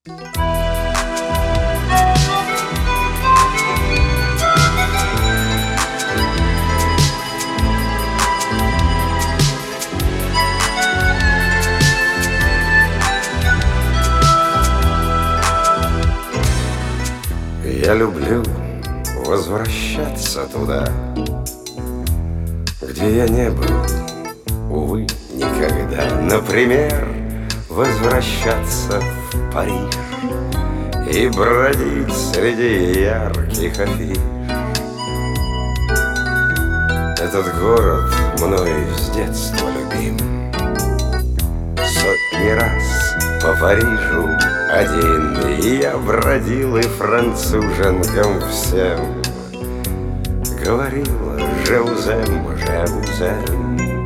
Я люблю возвращаться туда, где я не был, увы, никогда. Например, возвращаться в Париж и бродить среди ярких афиш. Этот город мною с детства любим. Сотни раз по Парижу один и я бродил, и француженкам всем говорил: «Жевузем, жевузем».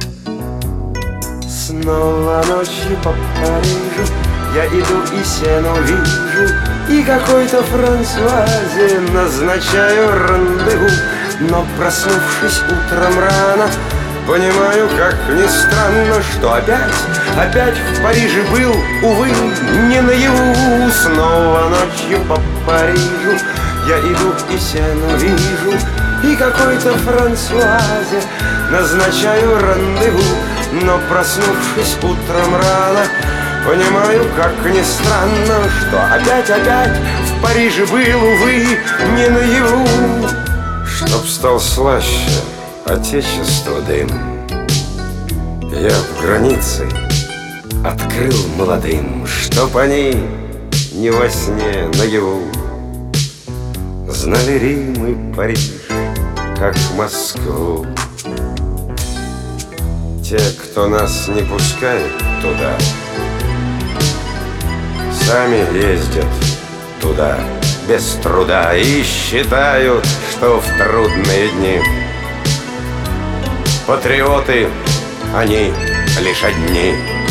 Снова ночью по Парижу я иду и сену вижу, и какой-то Франсуазе назначаю рандеву. Но проснувшись утром рано, понимаю, как ни странно, что опять в Париже был, увы, не наяву. Снова ночью по Парижу я иду и сену вижу, и какой-то Франсуазе назначаю рандеву. Но проснувшись утром рано, понимаю, как ни странно, что опять в Париже был, увы, не наяву. Чтоб стал слаще отечество дым, я в границы открыл молодым, чтоб они не во сне наяву знали Рим и Париж, как Москву. Те, кто нас не пускает туда, сами ездят туда без труда и считают, что в трудные дни патриоты, они лишь одни.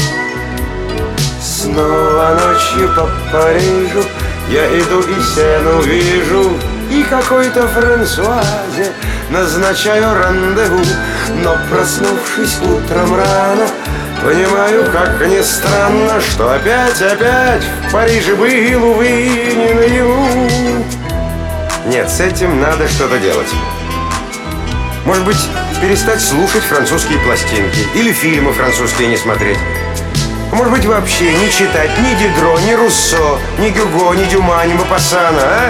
Снова ночью по Парижу я иду и сену вижу, и какой-то Франсуазе назначаю рандеву. Но проснувшись утром рано, понимаю, как ни странно, что опять в Париже был, увы, не наяву. Нет, с этим надо что-то делать. Может быть, перестать слушать французские пластинки или фильмы французские не смотреть. Может быть, вообще не читать ни Дидро, ни Руссо, ни Гюго, ни Дюма, ни Мопассана, а?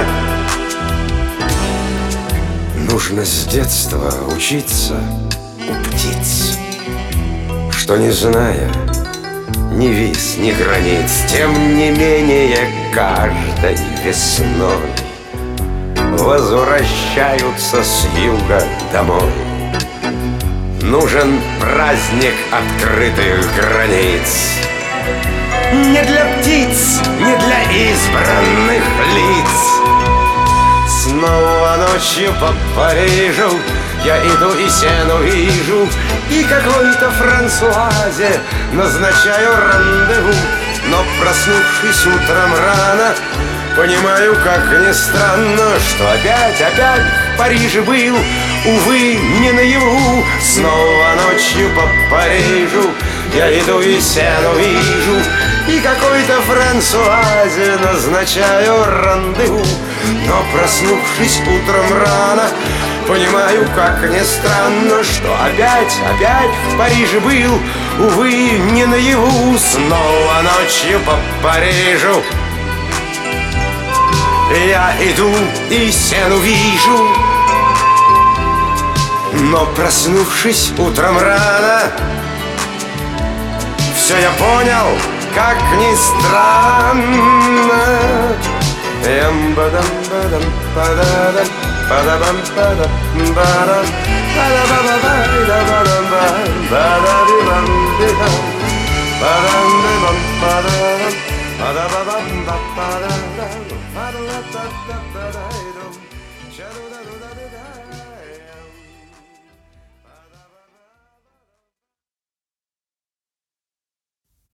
Нужно с детства учиться у птиц, что, не зная ни виз, ни границ, тем не менее каждой весной возвращаются с юга домой. Нужен праздник открытых границ. Не для птиц, не для избранных лиц. Снова ночью по Парижу я иду и сену вижу, и какой-то Франсуазе назначаю рандеву. Но проснувшись утром рано, понимаю, как ни странно, что опять в Париже был, увы, не наяву. Снова ночью по Парижу я иду и сену вижу, и какой-то Франсуазе назначаю рандеву. Но проснувшись утром рано, понимаю, как ни странно, что опять в Париже был, увы, не наяву. Снова ночью по Парижу я иду и сену вижу, но проснувшись утром рано, все я понял, как ни странно.